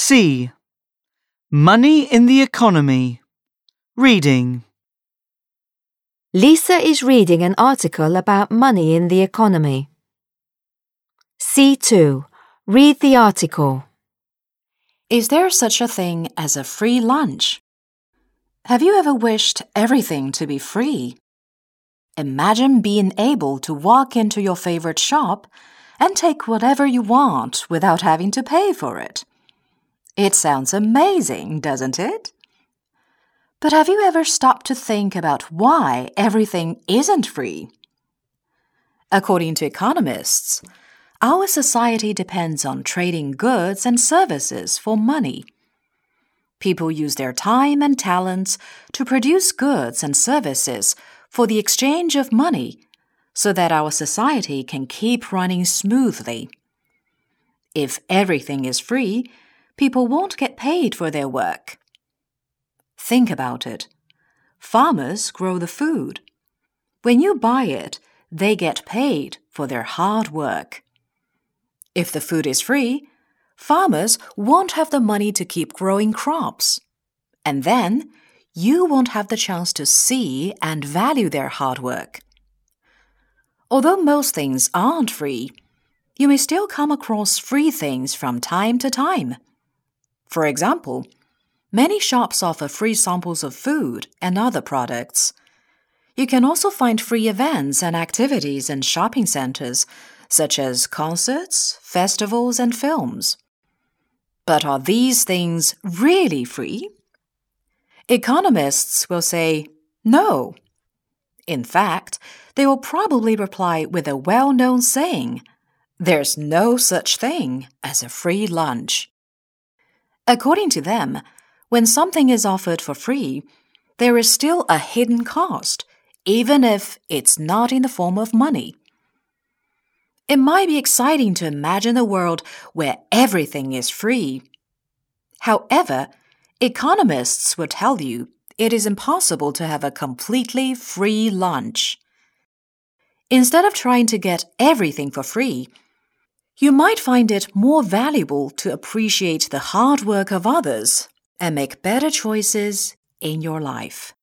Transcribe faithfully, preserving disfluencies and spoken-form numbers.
C. Money in the economy. Reading. Lisa is reading an article about money in the economy. C two. Read the article. Is there such a thing as a free lunch? Have you ever wished everything to be free? Imagine being able to walk into your favorite shop and take whatever you want without having to pay for it. It sounds amazing, doesn't it? But have you ever stopped to think about why everything isn't free? According to economists, our society depends on trading goods and services for money. People use their time and talents to produce goods and services for the exchange of money so that our society can keep running smoothly. If everything is free, people won't get paid for their work. Think about it. Farmers grow the food. When you buy it, they get paid for their hard work. If the food is free, farmers won't have the money to keep growing crops. And then, you won't have the chance to see and value their hard work. Although most things aren't free, you may still come across free things from time to time. For example, many shops offer free samples of food and other products. You can also find free events and activities in shopping centers, such as concerts, festivals, and films. But are these things really free? Economists will say no. In fact, they will probably reply with a well-known saying, "There's no such thing as a free lunch." According to them, when something is offered for free, there is still a hidden cost, even if it's not in the form of money. It might be exciting to imagine a world where everything is free. However, economists will tell you it is impossible to have a completely free lunch. Instead of trying to get everything for free, you might find it more valuable to appreciate the hard work of others and make better choices in your life.